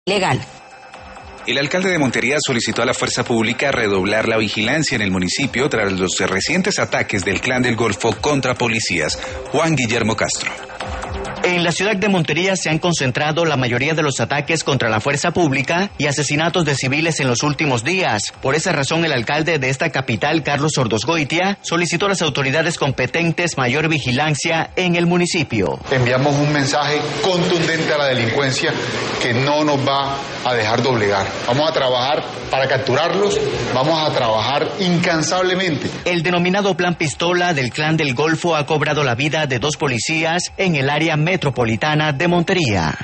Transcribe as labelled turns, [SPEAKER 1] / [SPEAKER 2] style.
[SPEAKER 1] legal.
[SPEAKER 2] El alcalde de Montería solicitó a la fuerza pública redoblar la vigilancia en el municipio tras los recientes ataques del Clan del Golfo contra policías. Juan Guillermo Castro.
[SPEAKER 3] En la ciudad de Montería se han concentrado la mayoría de los ataques contra la fuerza pública y asesinatos de civiles en los últimos días. Por esa razón, el alcalde de esta capital, Carlos Ordosgoitia, solicitó a las autoridades competentes mayor vigilancia en el municipio.
[SPEAKER 4] Enviamos un mensaje contundente a la delincuencia que no nos va a dejar doblegar. Vamos a trabajar para capturarlos, vamos a trabajar incansablemente.
[SPEAKER 3] El denominado Plan Pistola del Clan del Golfo ha cobrado la vida de 2 policías en el área metropolitana de Montería.